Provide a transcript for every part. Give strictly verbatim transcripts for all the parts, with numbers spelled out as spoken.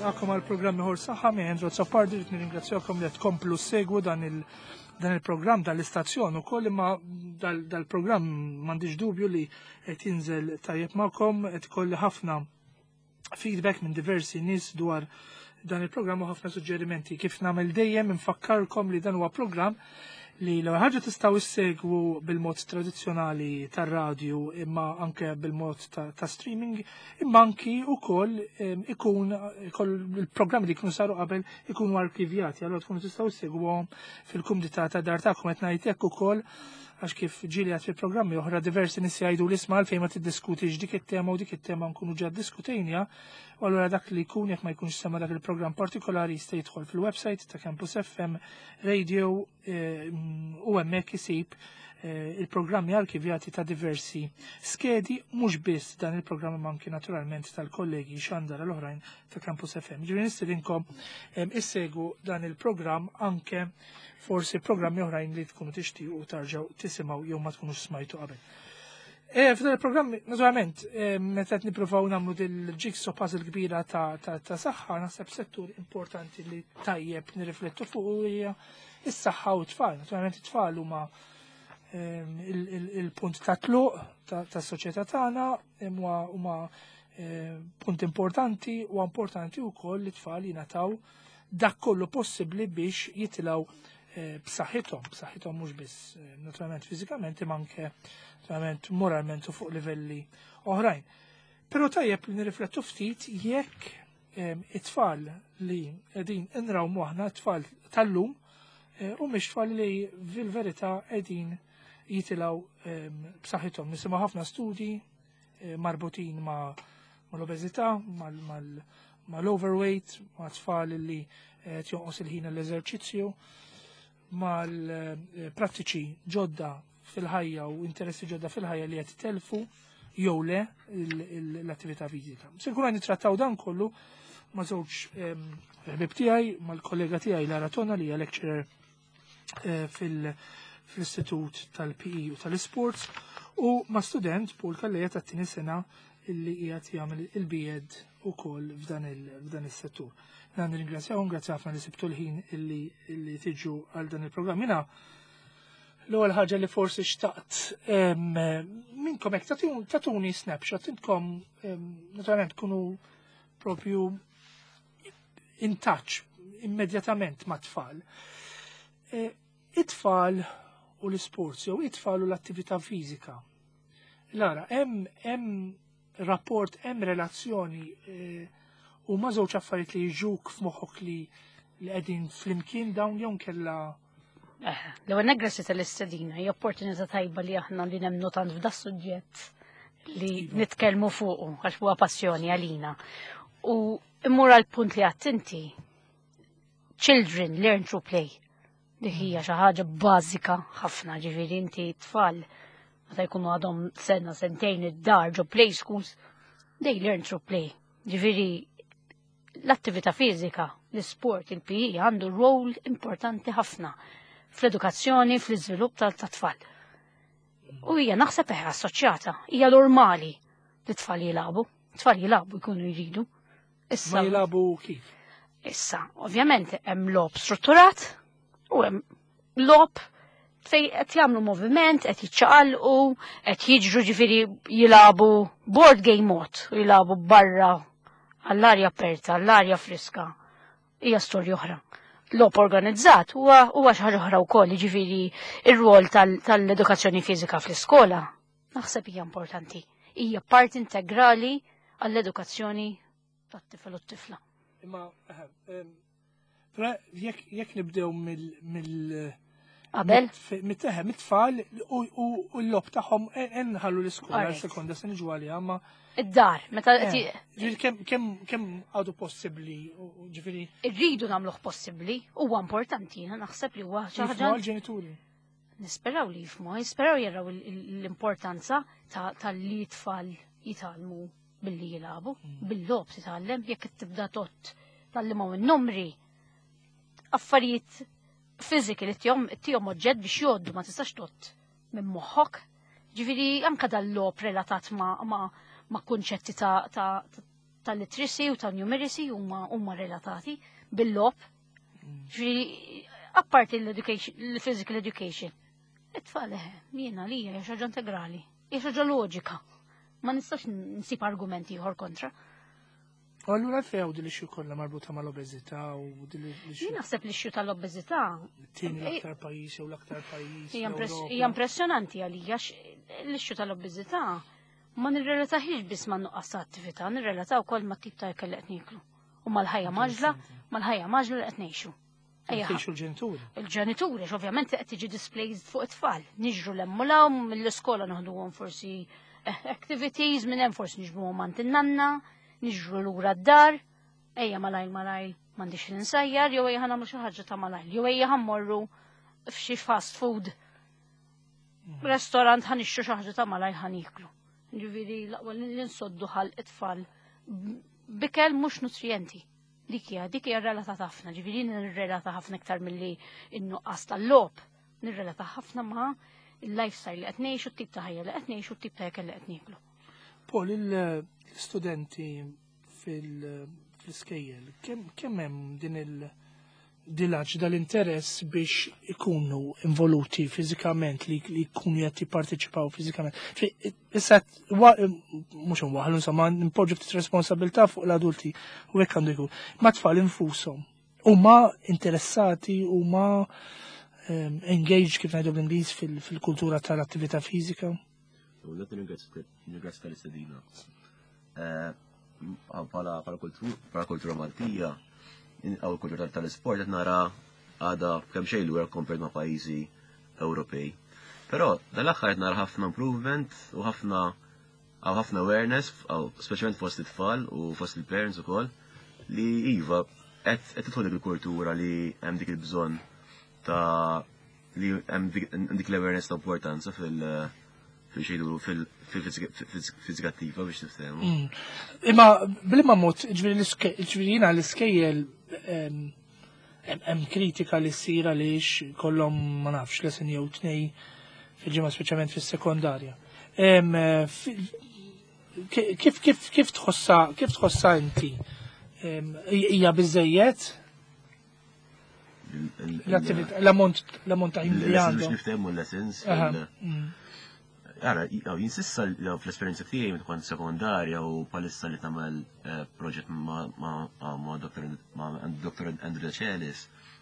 nilqakom għal programmi ħor saħħa minn Rozza Pardi rid nirringrazzjakom li tkomplu segwu dan il dan il-programm dal-istazzjon ukoll imma dal-programm m'għandix dubju li qed jinżel tajjeb magħkom qed ikolli ħafna feedback minn diversi nies dwar dan il-programm u ħafna suġġerimenti kif nagħmel dejjem infakkarkom li dan huwa programm li l ħaġa tistgħu issegwu bil-mod tradizzjonali tar-radju imma anke bil-mod ta', ta streaming imma anki wkoll ikun il-programmi li jkunu saru qabel ikunu arkivjati allura tkunu tistgħu issegwuhom fil-kumdità ta' dar tagħkom qed ngħid hekk ukoll għax kif ġili għad fil-programmi oħra diversi nis jgħidu l-isma għalfejn ma tiddiskutix dik it-tema u dik it-tema nkunu ġa diskutejnija u allura dak li jkun jekk ma jkunx sema dak il-programm partikolari jista' jidħol fil-website ta' Campus F M Radio u hemmhekk isib il-programmi arkivjati ta' diversi skedi mhux biss dan il-programm ma anki naturalment tal-kollegi xandara l-oħrajn ta' Campus F M. Ġifieri nistidinkom issegwu dan il-programm anke forsi programmi oħrajn li tkunu tixtiequ tarġgħu tisimgħu jew ma tkunux smajtu qabel. E f'dan il-programmi, naturalment, meta qed nippruvaw nagħmlu dil-jigsaw puzzle kbira ta' ta' ta' saħħa naħseb settur importanti li tajjeb nirriflettu fuq hija is-saħħa u t-tfal. Naturalment it-tfal huma il-punt ta' tluq tas-soċjetà tagħna huma punt importanti u importanti wkoll li t-tfal jingħataw dak kollu possibbli biex jitilgħu b'saħħithom, b'saħħithom mhux biss naturalment fiżikament imma anke naturalment moralment u fuq livelli oħrajn. Però tajjeb li nirriflettu ftit jekk it-tfal li qegħdin inrawmu aħna t-tfal tal-lum u mhix tfal li fil-verità qegħdin jitilgħu b'saħħithom. Nisimgħu ħafna studji marbutin ma' l-obeżità, mal-overweight, ma' tfal li jonqos il-ħin l-eżerċizzju, mal-prattiċi ġodda fil-ħajja u interessi ġodda fil-ħajja li qed telfu jew le l-attività fiżika. Se nkunu nittrattaw dan kollu ma' żewġ ħbieb tiegħi mal-kollega tiegħi Lara Tonna li hija lecturer fil-Istitut tal-P E u tal-Isports u ma' student Paul Kalleja tat-tieni sena illi qiegħed jagħmel il-B Ed ukoll f'dan is-settur. Nan nirringrazzjahom, grazzi ħafna li sibtu l-ħin illi tiġu għal dan il-programm. Jiena l-ewwel ħaġa li forsi xtaqt minnkom hekk tatuni snapshot intkom naturalment tkunu propju in touch immedjatament ma' tfal. It-tfal u l-isports jew it-tfal u l-attività fiżika. Lara, hemm rapport, hemm relazzjoni u ma żewġ affarijiet li jiġuk f'moħħok li qegħdin flimkien dawn jew kellha. L-ewwel negressi tal-istedina hija opportunità tajba li aħna li nemmnu tant f'da suġġett li nitkellmu fuqu għax huwa passjoni għalina. U immur għal punt li għadt inti children learn through play. Li hija xi ħaġa bażika ħafna ġifieri inti tfal meta jkunu għadhom sena sentejn id-dar ġo play schools they learn through play. Ġifieri l-attività fiżika, l-isport, il-P E għandu rol importanti ħafna fl-edukazzjoni, fl-iżvilupp tat-tfal. U hija naħseb eħ assoċjata, hija normali li tfal jilagħbu, tfal jilagħbu jkunu jridu. Issa jilagħbu kif? Issa, ovvjament hemm lob strutturat u hemm lob fej qed jagħmlu moviment, qed jiċċaqalqu, qed jiġru ġifieri jilagħbu board game mod, u jilagħbu barra għall-arja aperta, għall-arja friska, hija storja oħra. Lob organizzat huwa huwa xi ħaġa oħra wkoll, jiġifieri ir-rwol tal-edukazzjoni fiżika fl-iskola naħseb hija importanti. Hija parti integrali għall-edukazzjoni tat-tifel u t-tifla. Imma jekk nibdew mill Qabel? Mit-teħem, mit-tfal u l-lob tagħhom nħallu l-iskola sekonda se niġu għaliha ma. Id-dar, meta kemm għadu possibbli ġifieri. Irridu nagħmluh possibbli, huwa importanti, jiena naħseb li huwa xi ħaġa. L-ġenituri. Nisperaw li jifhmu, jisperaw jaraw l-importanza tal-li tfal jitalmu billi jilagħbu, bil-lob titgħallem jekk tibda tott tallimhom in-numri affarijiet fiziki li tijom oġġett biex joddu ma tistax tot minn moħħok. Ġifieri anke dal-lob relatat ma' kunċetti ta' tal-literacy u tal-numeracy huma huma relatati bil-lob. Ġifieri apparti l-education, l-physical education. It-tfal jiena li hija xi ħaġa integrali, hija xi ħaġa loġika. Ma nistax nsib argumenti ieħor kontra. Allura fejn hawn din l-ixju kollha marbuta mal-obeżità u din l-ixju. Jien naħseb l-ixju tal-obeżità. Tieni l-aktar pajjiż jew l-aktar pajjiż. Hija impressjonanti għalija l-ixju tal-obeżità ma nirrelatahiex biss ma' nuqqas ta' attività, nirrelataw ukoll ma' tip ta' ikel qed niklu. U mal-ħajja maġla, mal-ħajja maġla li qed ngħixu. Ngħixu l-ġenituri. Il-ġenituri, ovvjament qed tiġi displaced fuq it-tfal. Niġru l-emmulaw mill-iskola naħduhom forsi activities minn hemm forsi niġbruhom għand in-nanna, niġru lura d-dar, ejja malajl malajl m'għandix l-insajjar, jew ejja ħanagħmlu xi ħaġa ta' malajl, jew ejja ħammorru f'xi fast food restorant ħanixxu xi ħaġa ta' malajl ħaniklu. Ġifieri l-aqwa li nsoddu ħal it-tfal bikel mhux nutrijenti. Dik hija dik hija relatata ħafna, ġifieri nirrelata ħafna iktar milli n-nuqqas tal-lob. Nirrelata ħafna ma' il-lifestyle li qed ngħixu, t-tip ta' ħajja li qed ngħixu, t-tip ta' ikel li qed niklu. Paul, il-studenti fil-iskejjel, kemm hemm din il-dilaġġ dal-interess biex ikunu involuti fiżikament li jkunu qed jipparteċipaw fiżikament. Issa mhux inwaħħlu insomma nimpoġġu ftit responsabilità fuq l-adulti u hekk għandu jkun. Ma tfal infushom huma interessati huma engaged kif ngħidu bl-Ingliż fil-kultura tal-attività fiżika. Let ringrazzja tal-istedina. Pala kultura Maltija, għaw kultura tal-sport, qed nara għada kemm xejn lura compared ma' pajjiżi Ewropej. Però dal-aħħar qed nara ħafna improvement u ħafna għaw ħafna awareness, speċjalment fost it-tfal u fost il-parents ukoll, li iva qed tidħol dik il-kultura li hemm dik il-bżonn ta' li hemm dik l-awareness ta' importanza fil- fil-xejdu fil-fizikattiva biex tiftehmu. Imma blimma mod, ġvirina l-iskejjel hemm kritika li ssir għaliex kollhom ma nafx lesin jew tnej fil-ġimgħa speċjalment fis-sekondarja. Kif tħossa kif tħossa inti? Hija biżejjed? L-ammont ta' li għandhom. Biex niftehmu l-lessons. Għara, jinsissa fl-esperienza tiegħi meta kont sekondarja u palissa li tagħmel proġett ma' doktor Andrea Celis.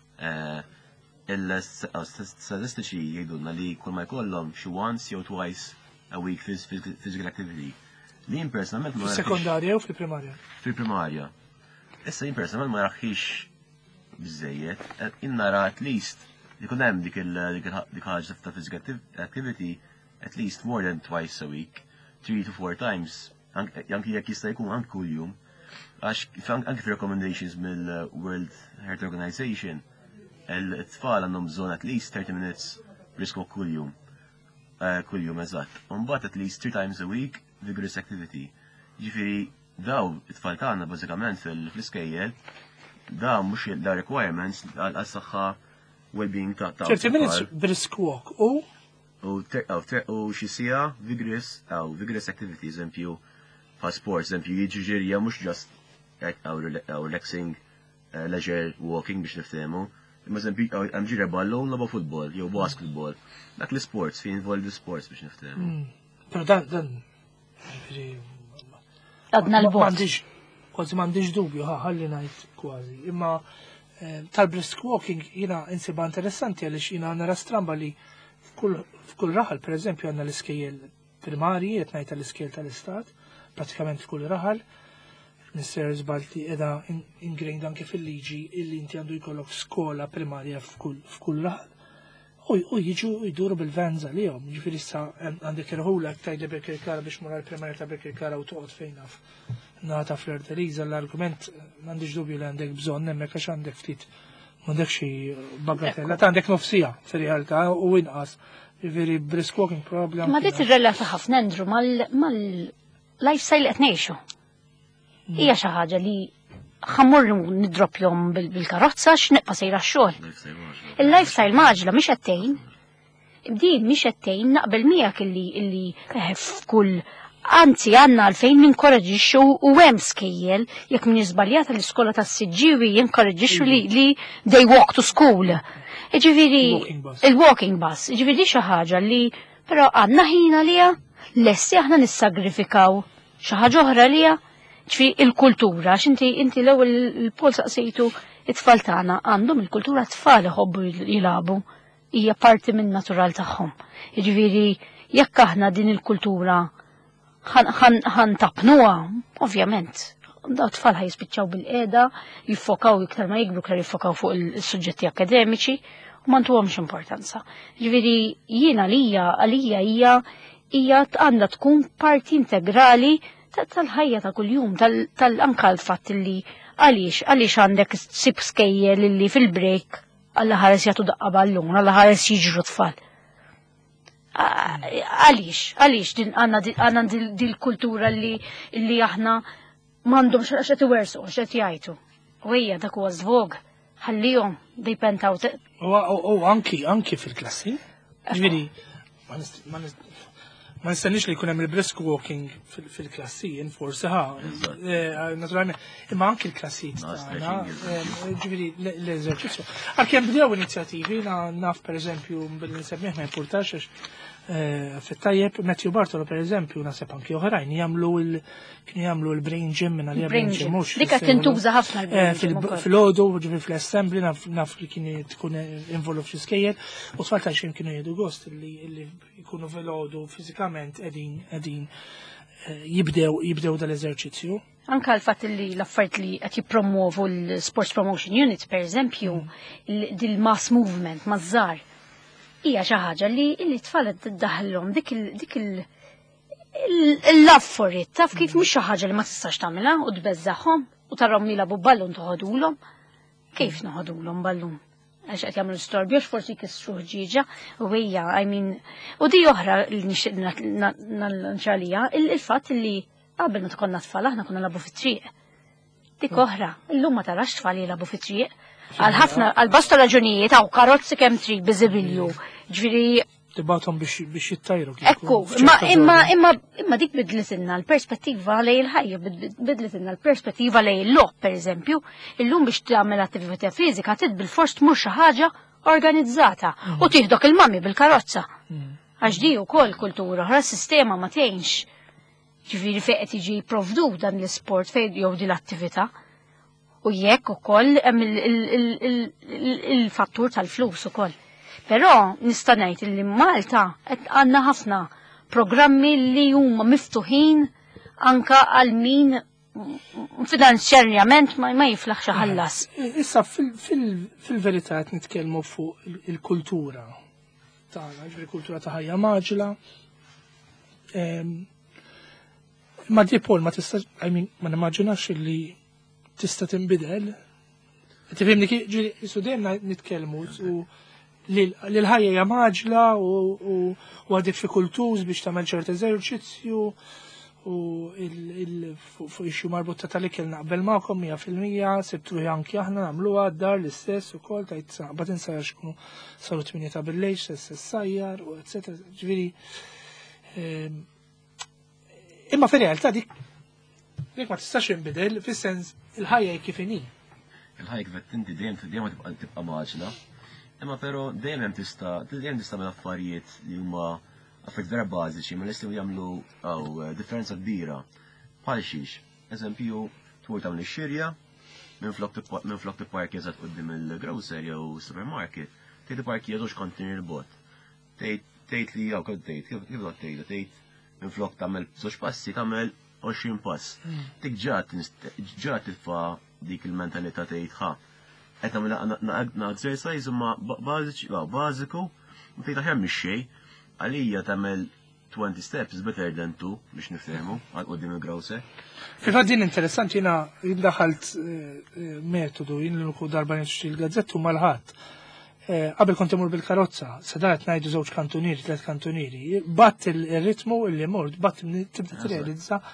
Il-statistiċi jgħidulna li kull ma jkollhom xi once jew twice a week physical activity. Li jien personalment ma fil-sekondarja u fil-primarja? Fil-primarja. Issa jien personalment ma raħħix biżejjed, innara at least li kun hemm dik il-ħaġa ta' physical activity at least more than twice a week, three to four times, anki jekk jista' jkun anki kuljum, għax anki recommendations mill-World Health Organization, il-tfal għandhom bżonn at least thirty minutes risk kuljum, kuljum eżatt. Mbagħad at least three times a week vigorous activity. Ġifieri daw it-tfal tagħna bażikament fil-iskejjel, daw mhux da requirements għas-saħħa well-being ta' thirty minutes brisk walk u u xisija vigorous għaw vigorous activity, eżempju pa' sports, eżempju jiġġirja mux just għaw relaxing leisure walking biex niftemu, imma eżempju għam ġirja ballon laba futbol, jew basketball, dak li sports, fi involved the sports biex niftemu. Pero dan, dan, għadna l-bot. Kważi mandiġ dubju, ħalli najt kważi, imma tal-brisk walking jina insiba interessanti għalix jina nara stramba li f'kull raħal, per eżempju, għanna l-iskejjel primarji, jtnajta l-iskejjel tal-istat, pratikament f'kull raħal, Mister Zbalti edha ingrained anke fil-liġi illi inti għandu jkollok skola primarja f'kull raħal. U jiġu jduru bil-vanza li jom, ġifiri issa għandek irħulek tajda Bekirkara biex mura l-primarja ta' Bekirkara u toqgħod fejna f'nata fl-Erdeliza, l-argument m'għandix dubju li għandek bżonn hemmhekk għax għandek ftit m'għandek xi bagatella, ta' għandek nofsija fir-realtà u inqas. Ġifieri brisk walking problem. Ma dit irrelata ħafna Andrew mal-lifestyle qed ngħixu. Hija xi ħaġa li ħammur nidropjhom bil-karozza x'neqpa sejra x-xogħol. Il-lifestyle maġla mhix qed tgħin. Din mhix qed tgħin naqbel miegħek illi illi f'kull Anzi, għanna għalfejn ninkoraġixxu u hemm skejjel, jekk min iżbaljata l-iskola tas-Siġġiewi jinkoraġixxu li li they walk to school. Iġifieri il-walking bus, iġifieri xi ħaġa li però għandna ħina liha lessi aħna nissagrifikaw xi ħaġa oħra liha, ġifieri il-kultura, x'inti inti l-ewwel il-Pol saqsejtu it-tfal tagħna għandhom il-kultura tfal iħobbu jilagħbu, hija parti min-natural tagħhom. Jiġifieri jekk aħna din il-kultura ħan tapnuha, ovvjament, daw tfal ħajspiċċaw bil-qiegħda, jiffokaw iktar ma jikbru iktar jiffokaw fuq il-suġġetti akademiċi u ma ntuhomx importanza. Jiġifieri jiena għalija għalija hija hija għandha tkun parti integrali tal-ħajja ta' kuljum, tal-anka l-fatt li għaliex għaliex għandek sib skejjel li fil-break alla ħares jagħtu daqqa ballun, alla ħares jiġru tfal. Għaliex, għaliex din għandna din kultura li li aħna m'għandhom x'qed iwersu, x'qed jgħidu. U hija dak huwa żvog, ħallihom they pent out. U anki anki fil-klassi, ġifieri ma nistennix li jkun hemm il-brisk walking fil-klassi, forsi ħa, naturalment, imma anki l-klassijiet tagħna, ġifieri l-eżerċizzju. Anke hemm bdew inizjattivi, naf pereżempju billi nsemmih ma jimpurtax għax fit-tajjeb Matthew Bartolo pereżempju naseb anki oħrajn jagħmlu kienu jagħmlu l-brain gym minn għalija brain gym mhux. Dik qed tintuża ħafna fil-għodu, ġifieri fl-assembly naf li kien tkun involut fl iskejjel u tfal ta' xejn kienu jgħidu gost li jkunu fil-għodu fiżikament qegħdin qegħdin jibdew jibdew dal-eżerċizzju. Anka l-fatt li l-affarijiet li qed jippromovu l-Sports Promotion Unit pereżempju dil-mass movement maż-żgħar hija xi ħaġa li l-tfal qed tiddaħħilhom dik dik il-love for it, taf kif mhux xi ħaġa li ma tistax tagħmilha u tbeżżagħhom u tarhom jilagħbu ballun toħodulhom. Kif noħodulhom ballun? Għax qed jagħmlu storbju forsi jkissru ħġieġa u hija I mean u di oħra li nixtieq nċalija il-fatt li qabel ma tkollna tfal aħna konna nagħbu fit-triq. Dik oħra, illum ma tarax tfal jilagħbu fit-triq. Għal ħafna għal bosta raġunijiet hawn karozzi kemm trid biżibilju. Ġifieri tibgħathom biex biex jittajru. Ekku, imma imma imma dik bidlitilna l-perspettiva lej il-ħajja, bidlitilna l-perspettiva lej il-logħob pereżempju, illum biex tagħmel attività fiżika trid bil-fors tmur xi ħaġa organizzata u tieħdok il-mammi bil-karozza. Għax di wkoll kultura oħra s-sistema ma tgħinx. Ġifieri fejn qed jiġi jipprovdu dan l-isport fejn jew din l-attività. U jekk ukoll hemm il-fattur tal-flus ukoll. Però nista' ngħid li Malta qed għandna ħafna programmi li huma miftuħin anka għal min finanzjarjament ma jiflaħ xi ħallas. Issa fil-verità qed nitkellmu fuq il-kultura tagħna, il-kultura ta' ħajja maġla. Ma di Paul ma tista' I mean ma nimmaġinax li tista' tinbidel. Tifhimni kif ġieli isu dejjem nitkellmu li l-ħajja hija maġla u huwa diffikultuż biex tagħmel ċert eżerċizzju u fuq ixju marbuta tal-ikel naqbel magħkom mija fil-mija, sibtu anki aħna nagħmluha d-dar l-istess ukoll tajt saqbad insajjar xkunu saru tminja ta' bil-lejl stess sajjar u eċetera. Ġifieri imma fir-realtà dik dik ma tistax inbidel fis-sens il-ħajja kif inhi. Il-ħajja kif qed inti dejjem dejjem tibqa' tibqa' maġla. Imma però dejjem hemm tista' dejjem tista' tagħmel affarijiet li huma affarijiet vera bażiċi ma nistgħu jagħmlu aw differenza kbira. Bħal xiex, eżempju, tmur tagħmel ix-xirja minflok tipparkja eżatt quddiem il-grocery jew supermarket, tgħid tipparkja żewġ kontiner il-bot. Tgħid li jew kont tgħid kif kif tgħid tgħid minflok tagħmel żewġ passi tagħmel għoxrin pass. Dik ġat ġat tilfa' dik il-mentalità tgħid ħa. Qed nagħmel exercise imma bażiku u tgħid aħjar mix-xejn għalija tagħmel twenty steps better than two biex nifhmu għal qudiem il-grocer. Fil-fatt din interessanti jiena daħalt metodu jien li nkun darba nixtri l-gazzettu mal-ħadd. Qabel kont imur bil-karozza, sadat ngħidu żewġ kantunieri, tliet kantunieri, batt il-ritmu illi mort, batt tibda tirrealizza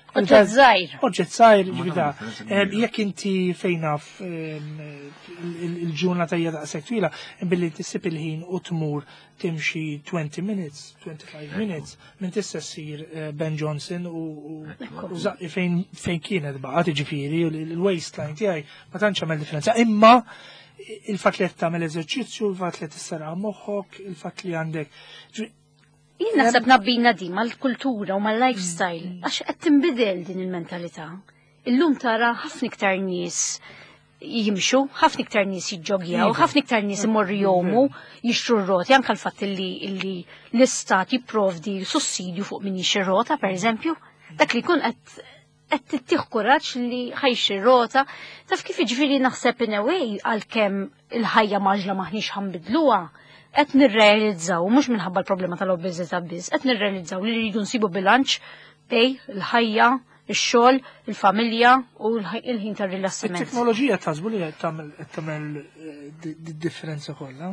Oġġett żgħir. Oġġett żgħir, ġvida. Jekk inti fejnaf il-ġurnata hija daqshekk twila, billi tissib il-ħin u tmur timxi twenty minutes, twenty-five minutes, minn tista' ssir Ben Johnson u fejn fejn kienet baqgħet jiġifieri il-waistline tiegħi ma tantx għamel differenza. Imma il-fatt li qed tagħmel eżerċizzju, il-fatt li tissaraħ moħħok, il-fatt li għandek Jien naħseb nabbina di mal-kultura u mal-lifestyle, għax qed tinbidel din il-mentalità. Illum tara ħafna iktar nies jimxu, ħafna iktar nies jiġġogjaw, ħafna iktar nies imorru jomu jixtru r-roti, anke l-fatt li l-istat jipprovdi sussidju fuq min jixtri rota, pereżempju, dak li jkun qed qed tittieħ kuraġġ li ħajxi rota, taf kif jiġifieri naħseb in a way għalkemm il-ħajja maġla maħniex ħanbidluha. Qed nirrealizzaw, mhux minħabba l-problema tal-obeżità biss, qed nirrealizzaw li rridu nsibu bilanċ bej il-ħajja, ix-xogħol, il-familja u l-ħin tar-rilassament. Il-teknoloġija tażbu li qed tagħmel differenza kollha.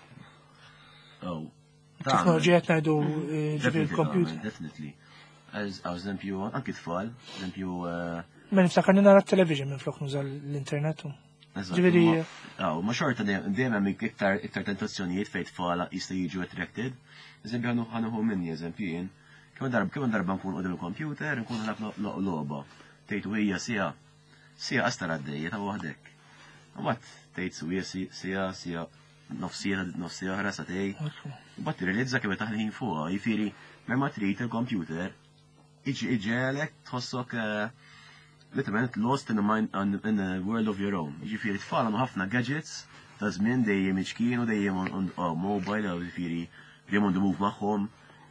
Teknoloġija qed ngħidu ġifieri l-computer. Definitely. Għaż eżempju anke tfal, eżempju. Ma niftakarni nara t-television minn flok nuża l-internet. Ġifieri. Aw, ma xorta dejjem hemm iktar iktar tentazzjonijiet fejn tfal jista' jiġu attracted. Eżempju ħanuħu minni eżempju jien. Kemm darba kemm darba nkun qudiem il-computer, nkun nilab logħba. Tgħid hija sija. Sija qastar għaddejja ta' waħdek. Mbagħad tgħid swija sija sija nofsija nofsija oħra sa tgħid. Mbagħad tirrealizza kemm taħlin fuqha, jifieri mema trid il-computer iġi iġelek tħossok literalment lost in a mind in a world of your own. Jiġifieri tfal għandhom ħafna gadgets ta' żmien dejjem iċkienu dejjem on mobile jew jiġifieri dejjem on the move magħhom.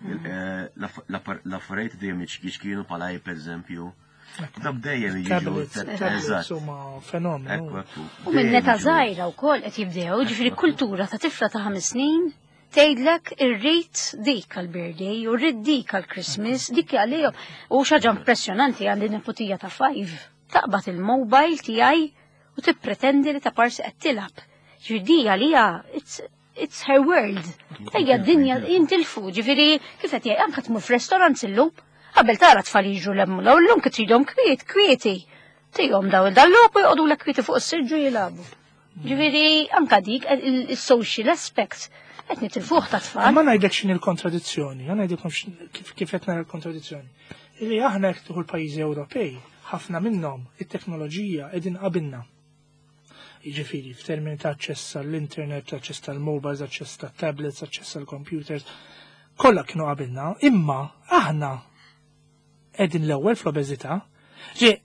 L-affarijiet dejjem jiċkienu bħala per eżempju. Dak dejjem jiġu eżatt. Fenomenu. U minn meta żgħira wkoll qed jibdew, jiġifieri kultura ta' tifla ta' ħames snin tgħidlek irrid dik għall-birthday u rrid dik għall-Christmas, dik għalihom. U xaġa impressjonanti għandi nipotija ta' five. Taqbad il-mobile tiegħi u tippretendi li ta' parsi qed tilab. Ġifieri għalija it's her world. Ejja d-dinja jintilfu, ġifieri kif qed jgħid anke tmur f'restorant illum. Qabel tara tfal jiġu lemmu law llum kif tridhom kwiet, kwieti. Tihom daw il-dallob u jqogħdu lek kwieti fuq is-sirġu jilagħbu. Ġifieri anke dik il-social aspect. Qed nitilfuh ta' tfal. Ma ngħidlek x'in il-kontradizzjoni, ma ngħidilkom kif qed nara l-kontradizzjoni. Illi aħna jekk tieħu l-pajjiżi Ewropej, ħafna minnhom it-teknoloġija qegħdin qabilna. Jiġifieri f'termini ta' aċċess għall-internet, aċċess tal-mobiles, aċċess tat-tablets, aċċess għall-computers, kollha kienu qabilna, imma aħna qegħdin l-ewwel fl-obeżità. Ġi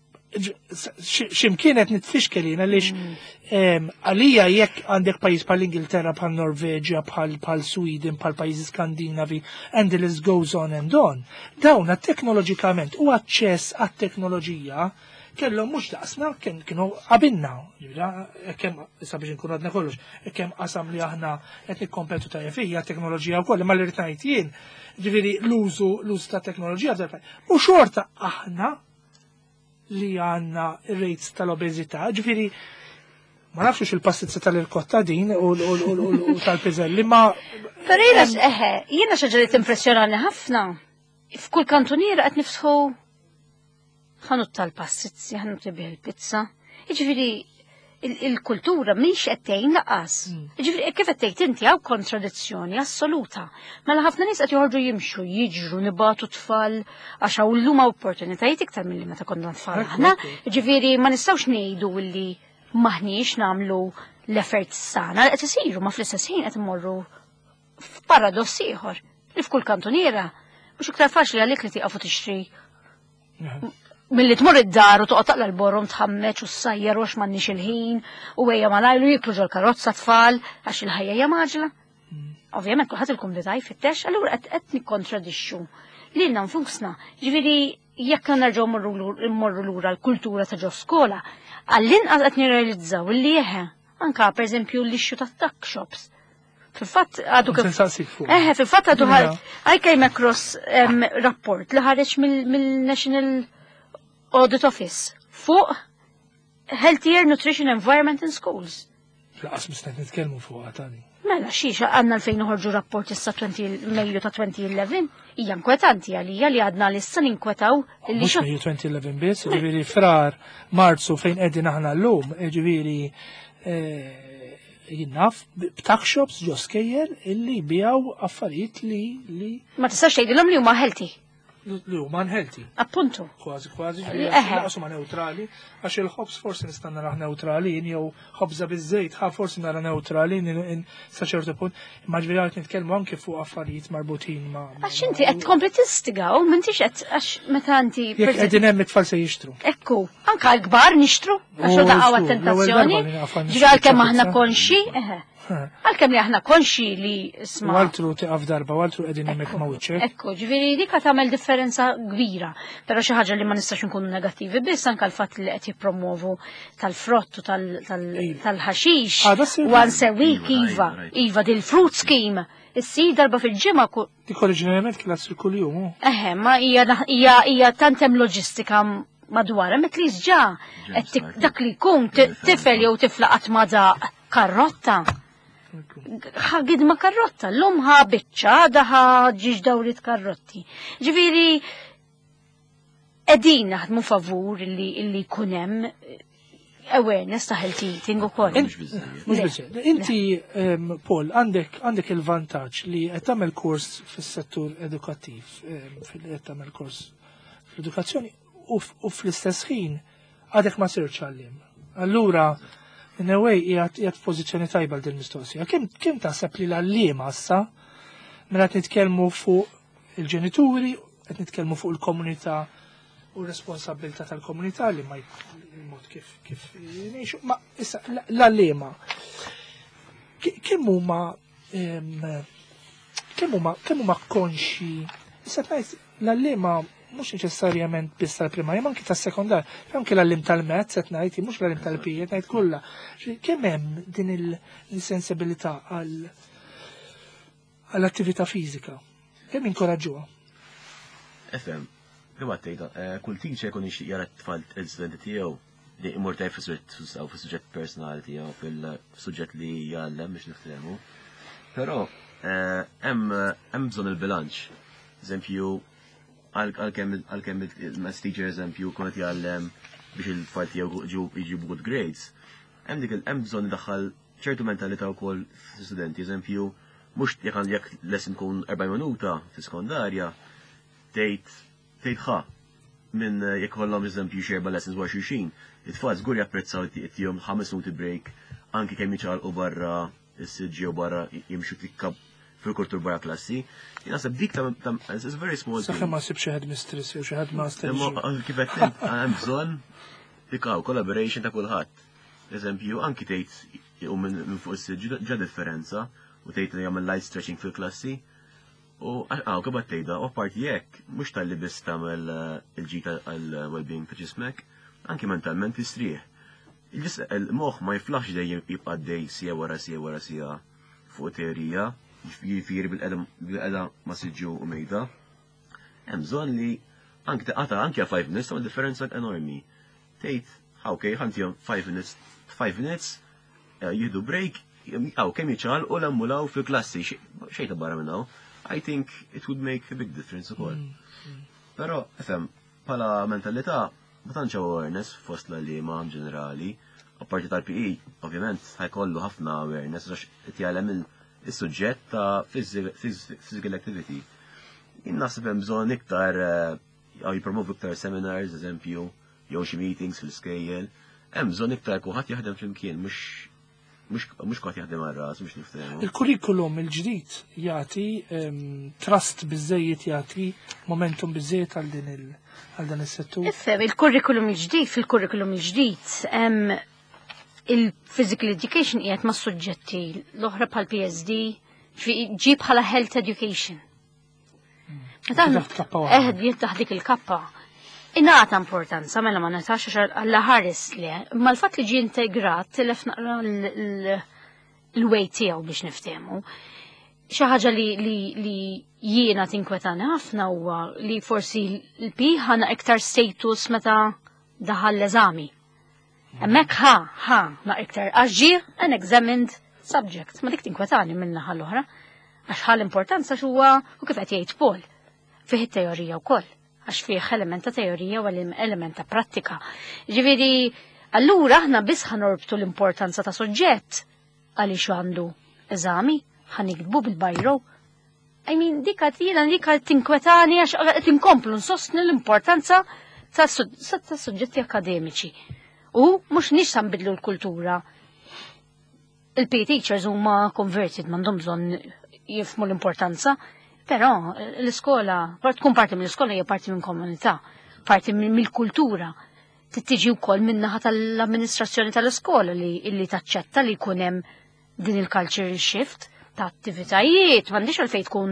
ximkien qed nitfixkelin għaliex għalija jekk għandek pajjiż bħal Ingilterra, bħal Norveġja, bħal Sweden, bħal pajjiżi Skandinavi, and the list goes on and on. Dawn teknoloġikament u aċċess għat-teknoloġija kellhom mhux daqsna kienu qabilna. Kemm issa biex inkunu għadna kollox, kemm qasam li aħna qed nikkompetu tajjeb fija teknoloġija wkoll, imma li rid ngħid jien, ġifieri l-użu l-użu ta' teknoloġija u xorta aħna li għanna rates tal-obezità, ġifiri, ma nafxux il-passizza tal-irkotta din u tal-pizelli, ma. Per jena eħe, jena xaġa li t-impressjonani ħafna. F'kull kantoniera qed nifsħu ħanut tal-passizzi, ħanut tibih il-pizza. Ġifiri, il-kultura miex qedtejn laqas. Ġifiri, kif qedtejt inti għaw kontradizzjoni assoluta. Mela ħafna nies qed joħorġu jimxu, jiġru, nibatu tfal, għax hawn illum opportunitajiet iktar milli meta konna tfal aħna. Ġifiri, ma nistgħux ngħidu li maħniex nagħmlu l-effert sana, qed isiru ma fl-istess ħin qed immorru f'paradoss ieħor. Li f'kull kantoniera mhux iktar faċli għalik li tieqaf u tixtri. Milli tmur id-dar u toqgħod taqla l-borrom tħammeġ u s-sajjer u għax m'għandniex il-ħin u għejja ma najlu jiklu ġol karozza tfal għax il-ħajja hija maġla. Ovvjament kulħadd ilkom li taj fit-tex, allura qed nikkontradixxu lilna nfusna. Ġifieri jekk nerġgħu mmorru lura l-kultura ta' ġo skola, għall-inqas qed nirrealizzaw li jeħe anke pereżempju l-ixxu tat-tuck shops. Fil-fatt għadu kif. Eħe, fil-fatt għadu ħaj came across rapport li ħareġ mill-National Audit Office fuq Healthier Nutrition Environment in Schools. Laqas misnet nitkellmu fuqha tani. Mela xiex għandna l-fejn uħorġu rapport issa Mejju ta' twenty eleven hija inkwetanti għalija li għadna l-issa ninkwetaw li Mhux Mejju twenty eleven biss, ġifieri frar Marzu fejn qegħdin aħna llum, ġifieri jinnaf b'tuck shops ġo skejjer illi bijaw affarijiet li li ma tistax tgħidilhom li huma healthy. li huma unhealthy. Appuntu. Kważi kważi Eħe. laqsu ma neutrali, għax il-ħobs forsi nista' naraħ neutralin jew ħobża biż-żejt ħa forsi nara neutralin sa ċertu punt, imma ġifieri qed nitkellmu anke fuq affarijiet marbutin ma' Għax inti qed tkompli tistigaw, m'intix qed għax meta inti jekk qegħdin hemm it-tfal se jixtru. Ekku, anka l-kbar nixtru, għax Oh, daqgħu żgur, attentazzjoni. l-ewwel darba li naqaf għan Ġifieri għalkemm nixtru aħna ċafezza. konxi, eħe. Għalkemm li aħna konxi li isma' Waltru tiqaf darba, Waltru qegħdin hemmhekk ma' wiċċek. Ekku, ġifieri dik qed tagħmel differenza kbira, però xi ħaġa li ma nistax nkunu negattivi biss anke l-fatt li qed jippromovu tal-frott u tal- tal- tal-ħaxix Ah, that's it. once a week Iva, iva, right. iva dil fruit scheme. Issir darba fil-ġimgħa ku- Dik oriġinarjament kienet ssir kuljum. hu. eħe, ma hija hija hija tant hemm loġistika madwar, hemm li ġa qed tik- dak li jkun ti- tifel jew tifla qatt ma daq karrotta. ħagid ma karrotta, l-lum ħa bicċa, daħa ġiġ dawrit karrotti. Ġifiri, edin naħdmu favur illi illi kunem awareness ta' healthy eating u koll. Mhux biżżejjed. Mhux biżżejjed. Inti, em, Paul, għandek għandek il-vantaġġ li qed tagħmel kors fis-settur edukattiv, em, fil qed tagħmel kors fl-edukazzjoni u f- u fl-istess ħin għadek ma sirx għallim. Allura, in a way, jgħat jgħat pożizzjoni tajba l din mistoqsija. Kemm kemm taħseb li l-għalliem issa mela qed nitkellmu fuq il-ġenituri, qed nitkellmu fuq il-komunità u r-responsabilità tal-komunità li ma il-mod kif kif jgħixu. Ma issa l-għallima kemm huma em, kemm huma kemm huma konxi issa tgħid l-għallima mhux neċessarjament biss tal-primarja, ma anke tas-sekondar, anke l-għallim tal-mezz qed ngħid, mhux l-għallim tal-P qed ngħid kollha. Kemm hemm din il-sensibilità għal għall-attività fiżika? Kemm inkoraġġuha? Efem, kemm għattejda, kull teacher kun ixtieq jara t-tfal il-studenti tiegħu li imur tajb fis-suġġett personali tiegħu fil-suġġett li jgħallem biex niftehmu. Però hemm hemm bżonn il-bilanċ. Eżempju, għalkemm il-maths teacher eżempju kun qed jgħallem biex il-tfal tiegħu jġibu good grades, hemm dik hemm bżonn idaħħal ċertu mentalità wkoll fis-studenti, eżempju, mhux jekk jekk lesson tkun erba' minuta fis-sekondarja, tgħid tgħid ħa minn jekk kollhom eżempju xerba' lessons wara xulxin, it-tfal żgur japprezzaw tihom ħames minuti break anke kemm jiċċaqalqu barra is-siġġi u barra jimxu tikka fil-kultur barra klassi. Naħseb dik ta' it's very small thing. Saħħa ma sib xi ħed mistress jew xi ħed master. Imma kif qed hemm bżonn ikaw collaboration ta' kulħadd. Eżempju, anki tgħid jew minn fuq is-siġġi ġa differenza u tgħid li jagħmel light stretching fil-klassi. U għaw kif qed tgħidha, u parti hekk mhux tal-li biss tagħmel il-ġita għall-well-being ta' ġismek, anke mentalment tistrieħ. Il-moħħ ma jiflaħx dejjem jibqa' dej sija wara sija wara sija fuq teorija, jifieri bil-qeda ma siġġu u mejda. Hemm bżonn li anke taqata anke għal five minutes tagħmel differenza enormi. Tgħid, okay, ħantihom five minutes, five minutes, jieħdu break, għaw kemm jiċċal u l-ammulaw fil-klassi xejn ta' barra minn hawn. I think it would make a big difference ukoll. Però, efhem, bħala mentalità ma tantx awareness fost l-għaliema ġenerali, apparti tal-P E, ovvjament ħajkollu ħafna awareness għax qed jgħallem is-suġġett ta' physical activity. Jien naħseb hemm bżonn iktar jew jippromovu iktar seminars, eżempju, jew xi meetings fil-skejjel. Hemm bżonn iktar kulħadd jaħdem flimkien, mhux mhux kulħadd jaħdem għar-ras biex niftehmu. Il-kurrikulum il-ġdid jagħti trust biżejjed jagħti momentum biżejjed għal din għal dan is-settur. Ifhem il-kurrikulum il-ġdid fil-kurrikulum il-ġdid hemm il-physical education qiegħed ma' suġġetti l-oħra bħal P S D ġib bħala health education. Eħed jintaħ dik il-kappa. Ingħata importanza mela ma natax għalla ħares li, ma l-fatt li ġie integrat tilef naqra l-way tiegħu biex niftehmu. Xi ħaġa li jiena tinkwetani ħafna huwa li forsi l-P ħana iktar status meta daħal l-eżami. Hemmhekk ħa, ħa, ma' iktar għaxġi unexamined subject. Ma dik tinkwetani minna ħall-oħra. Għax ħal importanza xuwa u kif qed jgħid Paul. Fih it-teorija wkoll. Għax fih element ta' teorija u element ta' prattika. Ġifieri, allura aħna biss ħanorbtu l-importanza ta' suġġett għaliex għandu eżami, ħanikdbu bil-bajro. I mean, dika tina, dika tinkwetani għax tinkomplu nsostni l-importanza ta' suġġetti akademiċi. U mhux nix nbidlu l-kultura. Il-P E teachers huma converted m'għandhom bżonn jifmu l-importanza, però l-iskola, tkun parti mill-iskola hija parti minn komunità, parti mill-kultura. Tittiġi wkoll min-naħa tal-amministrazzjoni tal-iskola li illi taċċetta li jkun hemm din il-culture shift ta' attivitajiet, m'għandix għalfejn tkun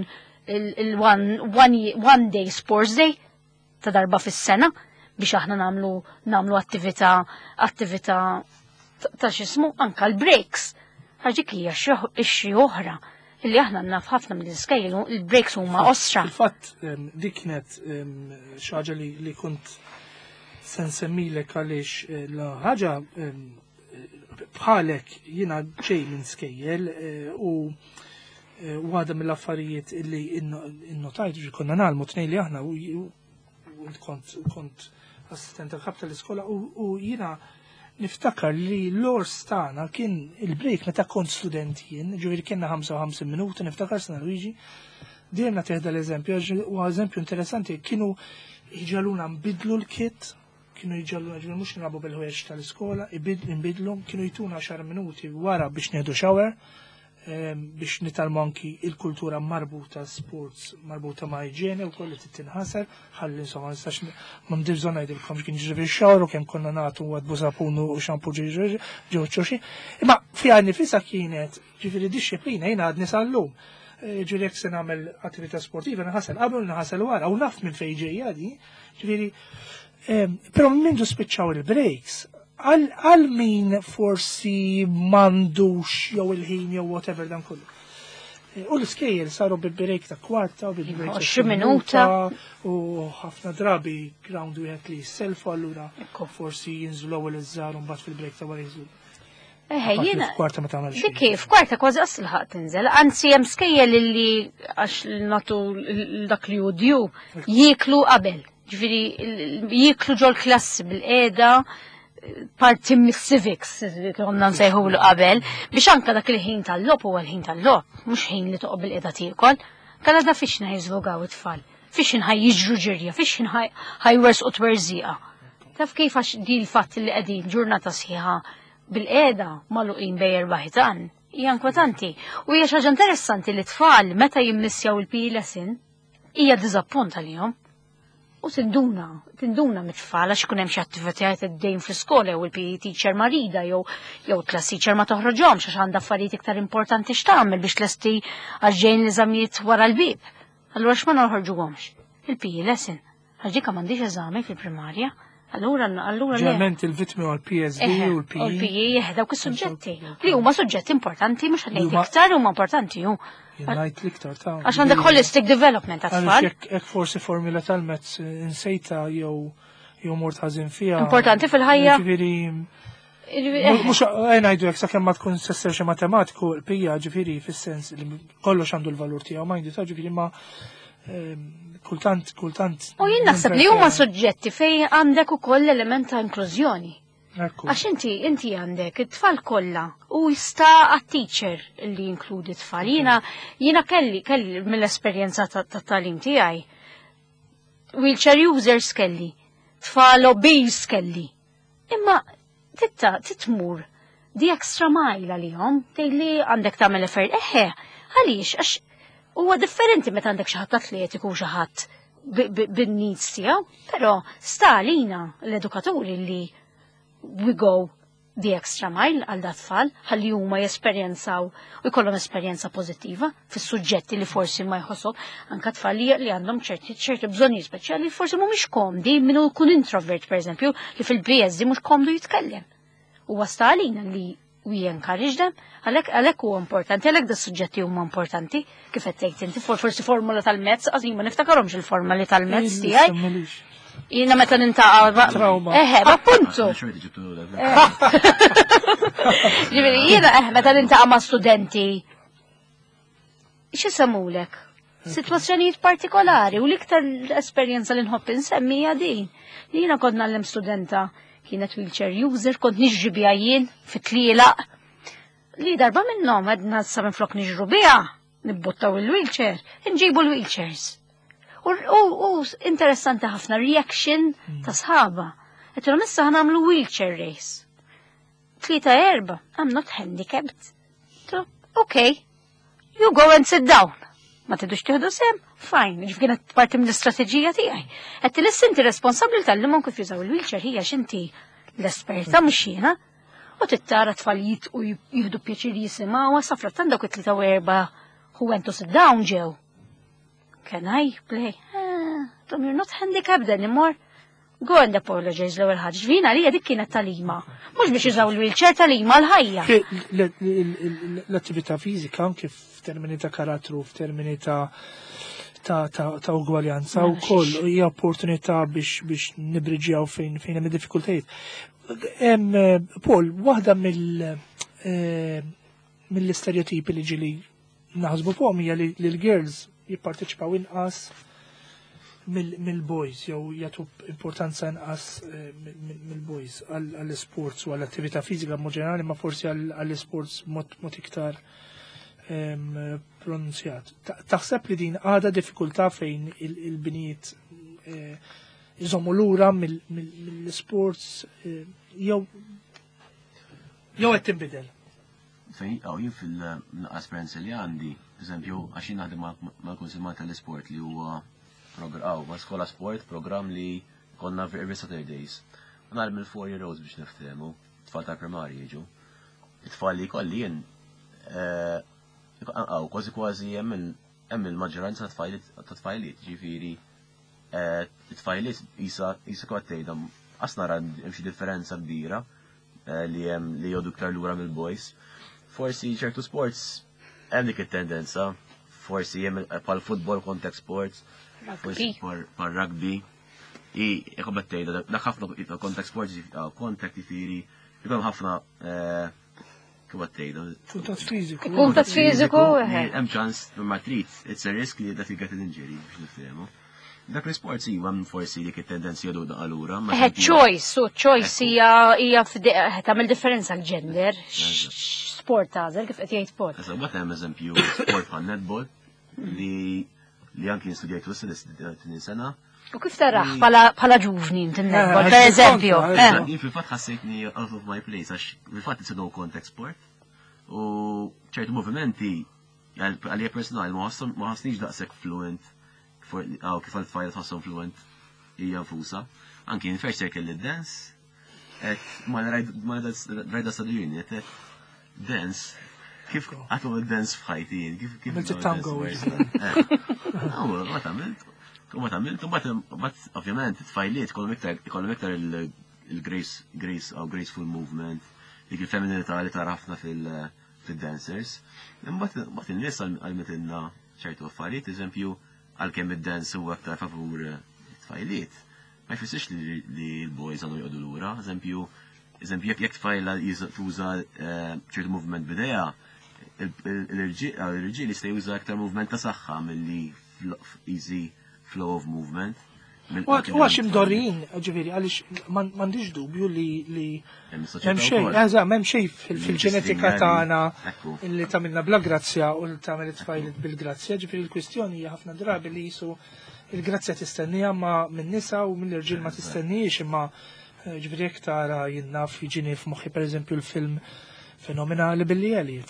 il-one day sports day ta' darba fis-sena biex aħna nagħmlu nagħmlu attività attività ta' x'ismu anke l-breaks. Ħaġik hija xi oħra illi aħna naf ħafna mill-iskejjel il-breaks huma osra. Il-fatt dik kienet xi ħaġa li kont se nsemmilek għaliex l-ħaġa bħalek jiena ġej minn skejjel u għada mill-affarijiet illi innotajt ġi konna nagħmlu tnejn li aħna u kont assistent tal-kap tal-iskola u jiena niftakar li l-ors tagħna kien il-break meta kont student jien, ġifieri kienna ħamsa u ħamsin minuti, niftakar sena Luigi, dejjem teħda l-eżempju, u eżempju interessanti, kienu jġaluna nbidlu l-kit, kienu jġalluna ġifieri mhux nilagħbu bil-ħwejjeġ tal-iskola, nbidlu, kienu jtuna għaxar minuti wara biex nieħdu shower, biex nitalmu anki il-kultura marbuta sports, marbuta ma' iġene u kolli t-tinħasar, ħalli insomma nistax ma mdirż ngħidilkom x'kien jiġri x-xawr u kemm konna nagħtu għad sapunu u xampu ġew ċoxi. Imma fiha nifisha kienet ġifieri disċiplina jiena għadni sal-lum. Ġifieri jekk se nagħmel attività sportiva naħasel qabel naħasel wara u naf minn fejn ġejja di, ġifieri però minn spiċċaw il-breaks. Għal min forsi mandux jew il-ħin jew whatever dan kollu. U l-iskejjel saru bil-break ta' kwarta u bil-break ta' minuta u ħafna drabi ground wieħed li jisselfu allura forsi jinżlu l-ewwel iż-żar u mbagħad fil-break ta' wara jinżlu. Eħe, jiena. F'kwarta ma tagħmel xejn. Kif, kwarta kważi qasl ħadd tinżel. Anzi hemm skejjel li għax nagħtu dak li judju jieklu qabel. Ġifieri jieklu ġol klassi bil-qiegħda parti mis-civics, konna nsejħu l qabel, biex anka dak il-ħin tal-lob huwa l-ħin tal-lob, mhux ħin li toqgħod bil-qiegħda tiekol. Kalla da fiex ħajżvogaw it-tfal, fiex ħaj jiġru ġirja, fiex ħajwersqu twerżieqa. Taf kif għax di l-fatt li qegħdin ġurnata sħiħa bil-qiegħda magħluqin bejn erbaħitan, hija inkwetanti. U hija xi ħaġa interessanti li tfal meta jimmissjaw il-P E lesson hija diżappunt għalihom. U tinduna, tinduna mit-tfal għax ikun hemm xi attivitajiet għaddejjin fl-iskola jew il-P E teacher marida jew jew class teacher ma toħroġhomx għax għandha affarijiet iktar importanti x'tagħmel biex lesti għax ġejjin l-eżamijiet wara l-bib. Allura x'ma noħorġuhomx? Il-P E lesson. Għax dik m'għandix eżami fil-primarja. Allura allura ġeneralment il-vittmi u l-P S D u l-P E. U l-P E jeħdaw is-suġġetti li huma suġġetti importanti mhux għalhekk iktar huma importanti hu. Jgħid l-iktar ta' għax għandek holistic development għat-tfal. Jekk forsi formula tal-mezz insejta jew jew mort ħażin fiha. Importanti fil-ħajja. Mhux ngħidu jekk sakemm ma tkun sesser xi matematiku l-P E ġifieri fis-sens li kollox għandu l-valur tiegħu ma jgħidu ġifieri ma kultant kultant. U jien naħseb li huma suġġetti fejn għandek ukoll element ta' inklużjoni. Għax inti inti għandek it-tfal kollha u jista' għat-teacher li jinkludi tfal. Jiena jiena kelli kelli mill-esperjenza tat-tagħlim tiegħi. Wheelchair users kelli, tfal obese kelli. Imma titta titmur di extra mile għalihom tgħidli għandek tagħmel affarijiet. Eħe, għaliex għax huwa differenti meta għandek xi ħadd atletiku u xi ħadd bin-needs tiegħu, però sta għalina l-edukaturi li we go the extra mile għal dat tfal ħalli huma jesperjenzaw u jkollhom esperjenza pożittiva fis-suġġetti li forsi ma jħossom anke tfal li għandhom ċerti ċerti bżonnijiet speċjali forsi mhumiex komdi minnu jkun introvert pereżempju li fil-B S D mhux komdu jitkellem. Huwa sta għalina li we encourage them, għalek għalek huwa importanti, għalek da suġġetti huma importanti, kif qed tgħid inti forsi formula tal-mezz, għażin ma niftakarhomx il-formuli tal-mezz tiegħi. Jina meta nintaqa. Trauma. Eħe, appuntu. Ġifieri jiena eh meta nintaqa' ma' studenti. X'isemulek? Sitwazzjonijiet partikolari u l-iktar esperjenza li nħobb insemmija din. Jiena kont nagħlem studenta kienet wheelchair user, kont niġri biha jien fit-tlielaq. Li darba minnhom għedna sa minflok niġru biha, nibbuttaw il-wheelchair, inġibu l-wheelchairs. U interessanti ħafna reaction ta' sħaba. Għetu issa ħanamlu wheelchair race. Tlieta erba, I'm not handicapped. Okay, you go and sit down. Ma tidux tieħdu sem? Fine, ġif kienet parti mill-istrateġija tiegħi. Qed tilissi inti responsabbli tal-limon kif jużaw il-wheelchair hija x'inti l-esperta mhux jiena. U tittara tfalijiet u jieħdu pjaċir jisimgħu safra tan dawk it-tlieta u erba' who went to sit down ġew. Can I play? Ah, Tom, you're not handicapped anymore. Go and apologize l-ewwel ħaġa. Ġvina li dik kienet talima. Mhux biex jużaw il-wheelchair talima l-ħajja. L-attività fiżika anke f'termini ta' karattru, f'termini ta' ta' ugwaljanza wkoll hija opportunità biex biex nibriġjaw fejn fejn hemm diffikultajiet. Hemm Paul, waħda mill mill-istereotipi li ġili naħsbu fuqhom hija li l-girls jipparteċipaw inqas mill-boys, jew jagħtu importanza inqas mill-boys għall-sports u għall-attività fiżika mod ġenerali, ma forsi għall-sports mod iktar pronunzjat. Taħseb li din għadha diffikultà fejn il-binijiet iżommu lura mill-sports jew jew qed tinbidel. Fejn għaw jien fil-esperienza li għandi, eżempju, għaxin naħdem mal-konsilmat tal-sport li huwa għaw, ma' skola sport, program li konna every Saturdays. Għanal mill-four year olds biex niftemu, tfal ta' primari jiġu. It-tfal li kolli jien, għaw, kważi kważi hemm il-maġġoranza ta' tfajliet, ġifiri, it-tfajliet jisa kwa tgħidha, asna ra hemm xi differenza kbira li hemm li jgħodu iktar lura mill-boys. Forsi ċertu sports hemm dik it-tendenza, forsi hemm bħal football, contact sports, forsi par rugby. I jekobet tgħidha dak ħafna contact sports, contact jifieri, jkun ħafna kif tgħidha. Kuntatt fiżiku. Kuntatt fiżiku, hemm ċans ma trid, it's a risk li that you get an injury biex nifhemu. Dak l-sports iva forsi dik it-tendenzi jgħidu allura. Eh, choice, so choice hija hija tagħmel differenza l-gender. Sport għażel kif qed jgħid sport. Issa waqt hemm eżempju sport bħal netball li li anki nistudjajtu s-sena sena. U kif taraħ bħala ġuvni n-netball, per eżempju? Jien fil-fatt ħassejtni out of my place, għax fil-fatt it's a no contact sport. U ċertu movimenti, għalija personali, ma ħassniġ daqsek fluent, għaw kif għal-tfajl tħossom fluent hija fusa. Anki nferx ċerkel li dance, ma rajda sadujini, dance, kif għatu il-dance fħajti jien, kif kif il-tango. Ma tamilt, ma tamilt, ma ovvjament it-tfajliet kollum iktar il-grace għaw graceful movement, dik il-femininità li tara ħafna fil-dancers. Mbagħad in-nies għal-metinna ċertu affarijiet, eżempju, għal-kemm id-dance huwa aktar favur it-tfajliet. Ma jfissirx li l-boys għandu jgħodu lura, eżempju, eżempju jekk tfajla tuża ċertu movement bidejha, il-irġiel jista' juża aktar movement ta' saħħa milli easy flow of movement. U għax imdorrin, ġiviri, għalix mandiġ dubju li hemm xejn, hemm xejn fil-ġenetika tagħna li tagħmilna bla grazzja u li tagħmel it-tfajlit bil-grazzja, ġifieri l-kwistjoni hija ħafna drabi li jisu il-grazzja tistennija ma min-nisa u mill-irġiel ma tistennijiex imma ġifieri jekk tara jien naf jiġini f'moħħi pereżempju l-film Fenomenali Billy Elliot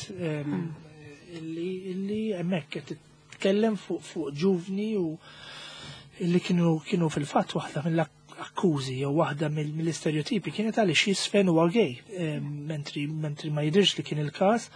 illi hemmhekk qed titkellem fuq ġuvni u illi kienu kienu fil-fatt waħda mill-akkużi jew waħda mill-istereotipi kienet għaliex jisfen huwa gay, mentri mentri ma jidhirx li kien il-każ.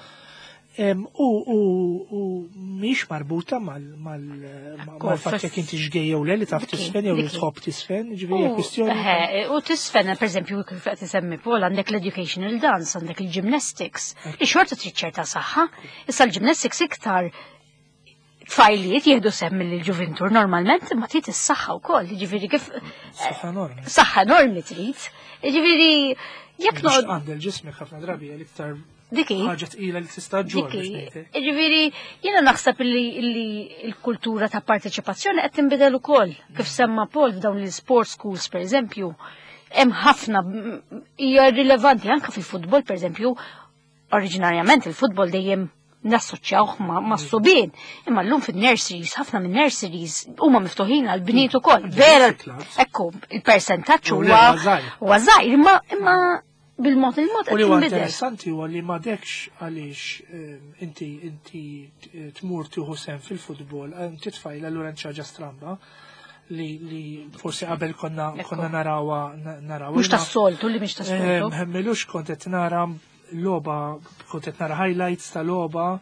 U mhix marbuta mal-fatt jekk inti x'gej jew le li taf tisfen jew li tħobb tisfen, ġifieri kwistjoni. U tisfen pereżempju kif qed isemmi Paul għandek l-educational dance, għandek il-gymnastics. Ix-xorta trid ċerta saħħa, issa l-gymnastics iktar tfajliet jieħdu sem mill-ġuventur normalment, imma trid is-saħħa wkoll, jiġifieri kif Saħħa enormi. saħħa enormi trid. Jiġifieri jekk Biex noqgħod għandel ġismek ħafna drabi l-iktar diki. ħaġa tqila li tista' ġur biex Diki, ngħidlek. ġiviri, jena naħseb li l-kultura ta' parteċipazzjoni qed tinbidel ukoll. Kif semma Paul f'dawn l-sport schools, per eżempju, hemm ħafna hija rilevanti anke fil-futbol, per eżempju, oriġinarjament il-futbol dejjem nassoċjawh ma' s-subien. Imma llum fin-nurseries, ħafna minn nurseries huma miftuħin għal bniet ukoll. Vera, ekku, il-persentaġġ huwa huwa żgħir, imma imma bil-mod il-mod U qed li huwa tinbidel. interessanti huwa li ma dekx għaliex inti inti tmur tieħu sem fil-futbol, inti tfajla allura ċaġa stramba li li forsi qabel konna konna narawa narawa. Mhux tas-soltu li mhux tas-soltu. Ħemmilux kont qed nara loba, kont qed nara highlights ta' loba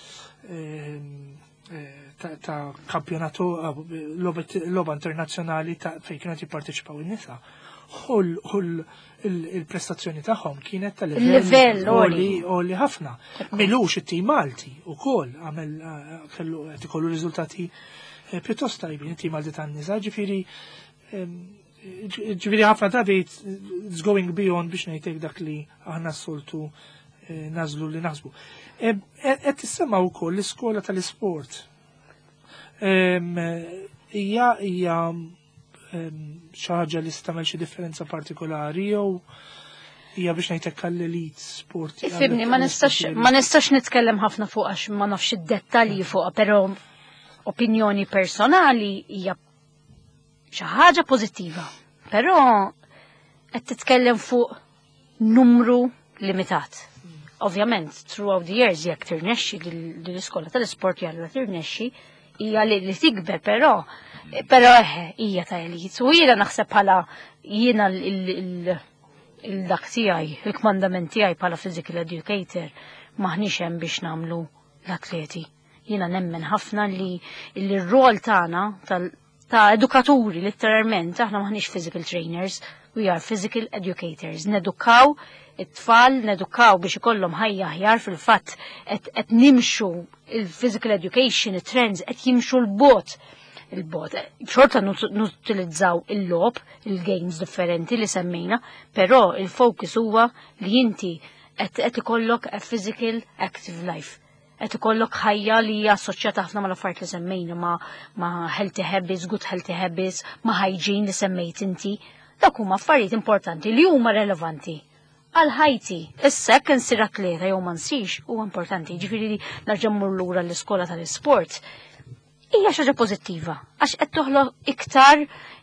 ta' kampjonatu loba internazzjonali ta' fejn kienu jipparteċipaw in-nisa. U il-prestazzjoni tagħhom kienet ta' livell oli ħafna. Milux it-tim Malti ukoll għamel kellu qed ikollu riżultati pjuttost tajbin it-tim Malti tan-nisa, ġifieri ġifieri ħafna drabi it's going beyond biex ngħidlek dak li aħna s-soltu nażlu li naħsbu. Qed tissemma wkoll l-iskola tal-isport. Hija hija xaħġa li stamel xi differenza partikolari jew hija biex ngħidlek għall-elit sport. Ifhimni ma nistax ma nistax nitkellem ħafna fuq għax ma nafx id-dettalji fuqha, però opinjoni personali hija xi ħaġa pożittiva. Però qed titkellem fuq numru limitat. Ovvjament, throughout the years jekk tirnexxi l-iskola tal-isport jalla tirnexxi hija li tikber, però Pero eħe, hija ta' elit. U jiena naħseb bħala jiena il-dak tiegħi, il-kmandament tiegħi bħala physical educator maħniex hemm biex nagħmlu l-atleti. Jiena nemmen ħafna li l-rol tagħna ta' edukaturi letteralment aħna maħniex physical trainers, we are physical educators. Nedukaw it-tfal, nedukaw biex ikollhom ħajja aħjar fil-fatt qed nimxu il-physical education, it-trends qed jimxu l-bot. il-bot. Xorta nutilizzaw il-lob, il-games differenti li semmejna, però il-focus huwa li inti qed ikollok a physical active life. Qed ikollok ħajja li hija assoċjata ħafna mal-affarijiet li semmejna ma' ma' healthy habits, good healthy habits, ma' hygiene li semmejt inti. Dak huma affarijiet importanti li huma relevanti għal ħajti. Issa jekk insir atleta jew ma nsirx huwa importanti. Ġifieri nerġa' mmur lura l-iskola tal-isport. Hija xi ħaġa pożittiva għax qed toħloq iktar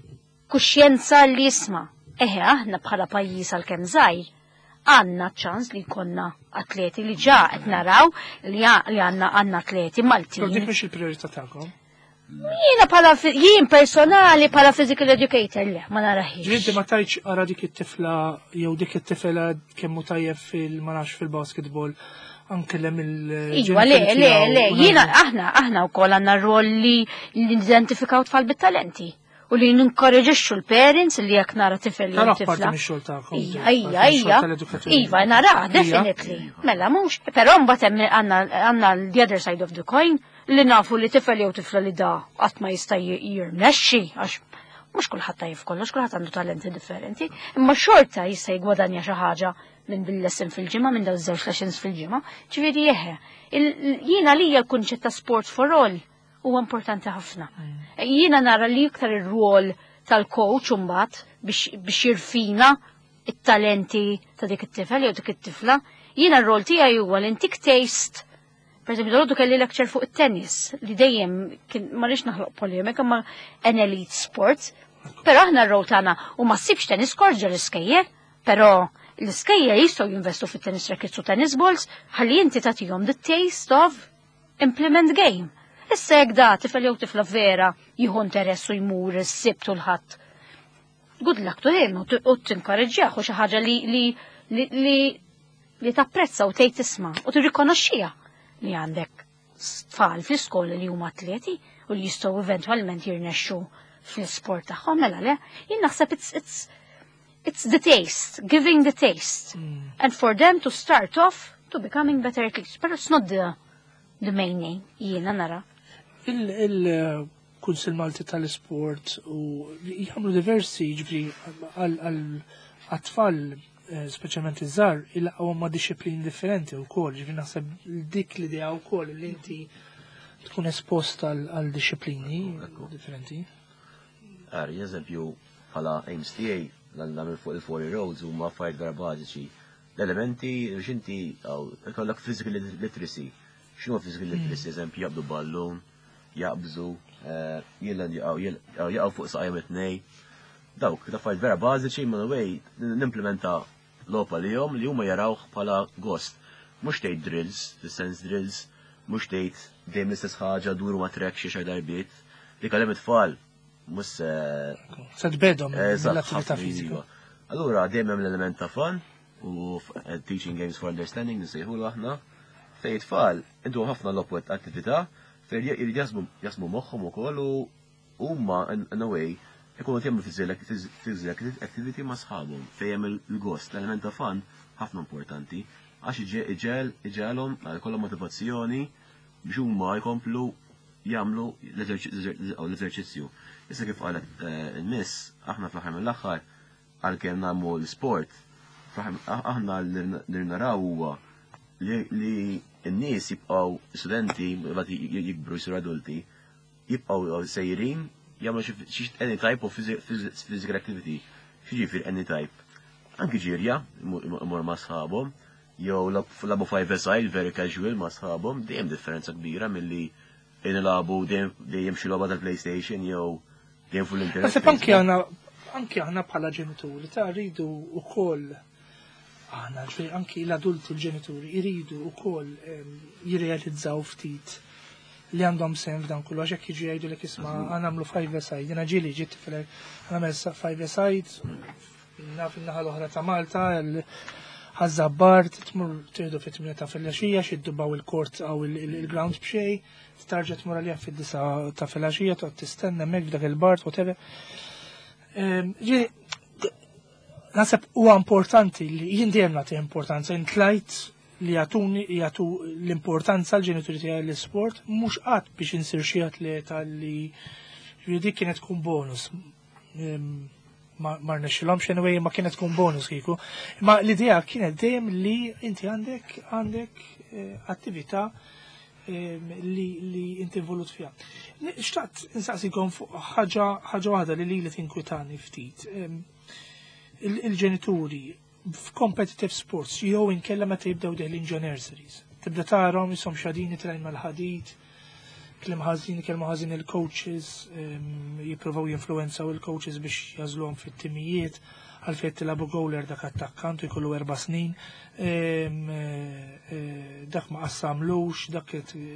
kuxjenza li jisma'. Eħe aħna bħala pajjiż għalkemm żgħir għandna ċans li jkollna atleti li ġa qed naraw li għandna għandna atleti Maltin. Dik mhix il-prijorità tagħkom. Jiena bħala jien personali bħala physical educator le ma naraħiex. Ġienti ma tajtx ara dik it-tifla jew dik it-tifela kemm hu tajjeb fil-manax fil-basketball anke lem il- Iwa, le, le, le, jiena aħna aħna wkoll għandna rwol li nidentifikaw tfal bit-talenti u li ninkoreġixxu l-parents li jekk nara tifel jew tifla. Parti mix-xogħol tagħkom. Ija, ija, iva, nara, definitely. Mela mhux, però mbagħad hemm għandna the other side of the coin li nafu li tifel jew tifla li da qatt ma jista' jirnexxi għax mhux kulħadd tajjeb kollox, kulħadd għandu talenti differenti, imma xorta jista' jgwadanja xi ħaġa minn bil-lesson fil-ġimgħa, minn dawn żewġ lessons fil-ġimgħa. Ġifieri jeħe, jiena li l-kunċett ta' sport for all huwa importanti ħafna. Jiena nara li iktar ir-rwol tal-coach mbagħad biex jirfina it-talenti ta' dik it-tifel jew dik it-tifla. Jiena r-rol tiegħi huwa li intik taste. Per eżempju, dolodu kelli lecture fuq it-tennis li dejjem kien ma rridx naħloq polemika ma an elite sport. Però aħna r-rol tagħna u ma ssibx tennis courts ġel iskejjer, però l-iskejjer jistgħu jinvestu fit-tennis rackets u tennis balls ħalli inti tagħtihom the taste of implement game. Issa jekk da tifel jew tifla vera jieħu interess u jmur is-sibt u l-ħadd. Good luck to him u tinkoreġġjah u xi ħaġa li li li li tapprezza u tgħid tisma' u tirrikonoxxiha li għandek tfal fl-iskola li huma atleti u li jistgħu eventwalment jirnexxu fl-isport tagħhom mela le, jien naħseb it's it's it's the taste, giving the taste. Mm. And for them to start off to becoming better athletes. But it's not the the main name. Jiena nara. il-Kunsil Malti tal-Sport u jagħmlu diversi ġifri għal-tfal, speċjalment iż-żar, il-qgħu ma' disciplini differenti wkoll, ġifri naħseb dik l-idea wkoll li inti tkun espost għal disciplini differenti. Għari, eżempju, bħala aims tiegħi l-għamil fuq il-four year olds huma affarijiet vera bażiċi. L-elementi biex inti ikollok physical literacy. X'inhu physical literacy? Eżempju jaqbdu ballun, jaqbżu, jaqgħu fuq saqajhom it-tnej. Dawk, affarijiet vera bażiċi ma way nimplementa l-opa lihom li huma jarawh bħala gost. Mhux tgħid drills, distance drills, mhux tgħid dejjem l-istess ħaġa duru ma' trek xi xar darbiet. Li kellem it-tfal mus se tbedhom mill-attività fiżika. Allura dejjem hemm l-element ta' fun u teaching games for understanding nsejħulu aħna fejn it-tfal intu ħafna l-opwet attività fejn jrid jasmu moħħhom ukoll u huma in a way ikunu jagħmlu physical activity ma' sħabhom fejn hemm il-gost, l-element ta' fun ħafna importanti għax iġel iġelhom jkollhom motivazzjoni biex huma jkomplu jagħmlu l-eżerċizzju. Issa kif qalet il-miss, aħna fl-aħħar mill-aħħar għalkemm nagħmlu l-sport, aħna li naraw huwa li n-nies jibqgħu studenti bagħad jikbru jsiru adulti, jibqgħu sejrin jagħmlu xi any type of physical activity. X'jiġifier any type? Anki ġirja, imur ma' sħabhom, jew labu five a-side very casual ma' sħabhom, dejjem differenza kbira milli nilabu dejjem xi logħba tal-PlayStation jew dejjem fuq l-internet. Naħseb anke aħna anke aħna bħala ġenituri ta' rridu wkoll aħna ġifieri anke l-adulti l-ġenituri jridu wkoll jirrealizzaw ftit li għandhom sen f'dan kollu għax hekk jiġu jgħidulek isma' għandna nagħmlu five a-side. Jiena ġieli ġiet tifel għamel five a-side naf in-naħa l-oħra ta' Malta ħażabbar tmur tieħdu fit-tmien ta' filgħaxija xiddubaw il-kort aw il-ground b'xej, tarġa' tmur għalih fid-disa ta' filgħaxija toqgħod tistenna hemmhekk f'dak il-bart whatever. Ġieli naħseb huwa importanti li jien dejjem nagħti importanza intlajt li jagħtuni jagħtu l-importanza l-ġenituri tiegħi l-isport mhux qatt biex insir xi atleta li dik kienet tkun bonus. ma rnexxilhomx anyway ma kienet tkun bonus kieku. Ma l-idea kienet dejjem li inti għandek għandek attività li li inti volut fiha. Xtaqt insaqsikom fuq ħaġa ħaġa waħda li li tinkwitani ftit. Il-ġenituri f'competitive sports jew inkella meta jibdew dejlin nurseries. Tibda tarhom isom xadini trajn mal-ħadid, kliem ħażin kelma ħażin il-coaches, jippruvaw jinfluwenzaw il-coaches biex jażluhom fit-timijiet għalfejn tilabu goaler dak attakkant jkollu erba' snin, dak ma qassamlux, dak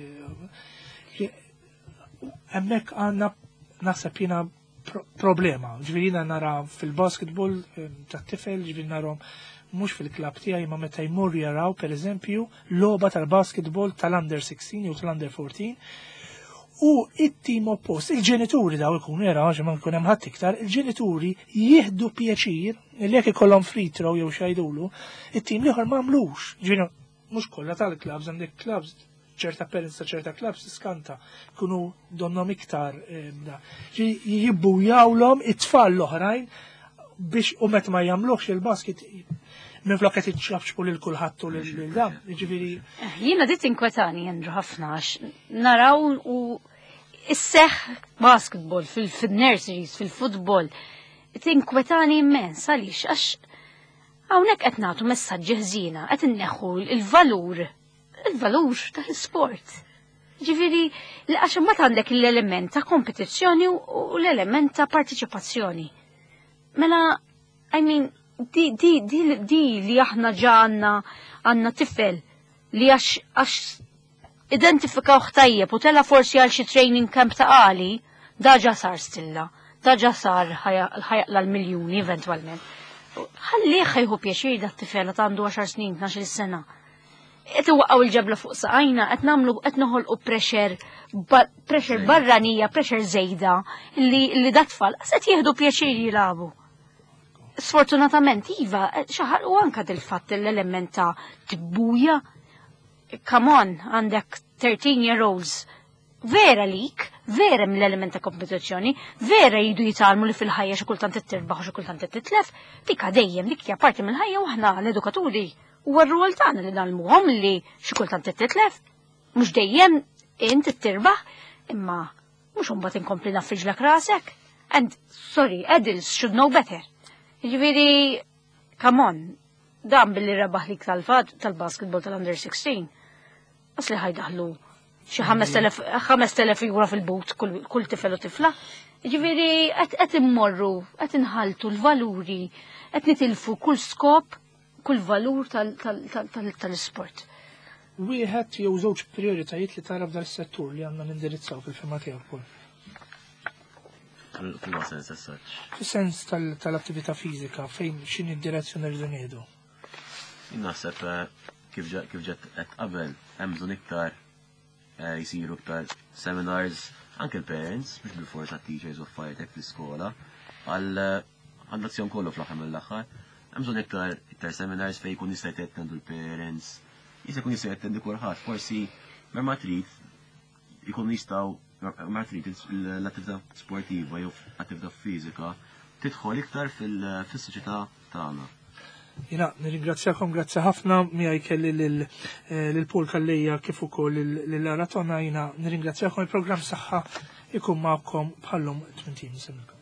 hemmhekk għandna naħseb jiena problema. Ġifieri jiena nara fil-basketball tat-tifel, ġifieri narhom mhux fil-klabb tiegħi ma meta jmur jaraw pereżempju logħba tal-basketball tal-under sixteen jew tal-under fourteen. U it-tim oppost, il-ġenituri daw ikunu jaraw għax ma nkun hemm ħadd iktar, il-ġenituri jieħdu pjaċir li jekk ikollhom free throw jew xajdulu, it-tim ieħor m'għamlux. Ġifieri mhux kollha tal-klabs għandek klabs ċerta parents ta' ċerta klabs iskanta kunu donnom iktar da. Jibbujawlhom it-tfal l-oħrajn biex u meta ma jagħmluhx il-basket minn flok qed iċċabxbu lil kulħadd u lil dan, jiġifieri. Jiena dit inkwetani Andrew ħafna għax naraw u isseħħ basketball fil-nurseries, fil-futbol. Tinkwetani immens għaliex għax hawnhekk qed nagħtu messaġġi ħżiena, qed inneħħu il-valur, il-valur tal-isport. Ġifieri għax imbagħad għandek l-element ta' kompetizzjoni u l-element ta' partiċipazzjoni. Mela, I mean, Di, di, di, di li aħna ġanna għanna tifel li għax identifikaw tajjeb u tella forsi għal xi training camp ta' għali, daġa sar stilla, daġa sar ħajaqla l-miljoni eventualment. Ħalli ħajħu pjaċir da tifel għat għandu għaxar snin, tnax-il sena. Qed iwaqgħu l-ġebla fuq saqajna, qed nagħmlu qed noħolqu pressure pressure barranija, pressure żejda li li dat tfal qed jieħdu pjaċir jilagħbu. Sfortunatament, iva, xaħar u anka del-fatt l-element ta' tibbuja. Come on, għandek thirteen year olds vera lik, vera mill-element ta' kompetizzjoni, vera jidu jitalmu li fil-ħajja xi kultant tittirbaħ u xi kultant titlef, dik dejjem dik hija parti mill-ħajja u aħna l-edukaturi u r-rwol tagħna li nagħlmuhom li xi kultant titlef. Mhux dejjem int tittirbaħ, imma mhux imbagħad inkompli naffiġlek rasek. And sorry, adults should know better. Jiġifieri, come on, dan billi rebaħ lik tal-basketball tal-under sixteen. Asli ħajdaħlu xi ħames telef jura fil-but kull tifel u tifla. Jiġifieri qed immorru, qed inħaltu l-valuri, qed nitilfu kull skop, kull valur tal-isport. Wieħed jew żewġ prijoritajiet li tara f'dan is-settur li għandna nindirizzaw fil-fema tiegħek ukoll. Fil sens as such. Fis-sens tal-attività fiżika fejn x'inhi d-direzzjoni rridu ngħidu. Naħseb kif ġet qed qabel hemm bżonn iktar jisiru iktar seminars anke l-parents mhux bil-fors għat-teachers of fire tech fl-iskola għall-azzjon kollu fl-aħħar mill-aħħar. Hemm bżonn iktar iktar seminars fejn jkun jista' jtendu l-parents, jista' jkun jista' jattendi kulħadd, forsi ma trid jkun jistgħu ma trid l-attività sportiva jew attività fiżika tidħol iktar fis-soċjetà tagħna. Jina, nirringrazzjakom, grazzi ħafna, miħaj kelli l-Pol Kallija kif ukoll l-Aratona, jina nirringrazzjakom il-program saħħa ikun ma'kom bħallum tmentin.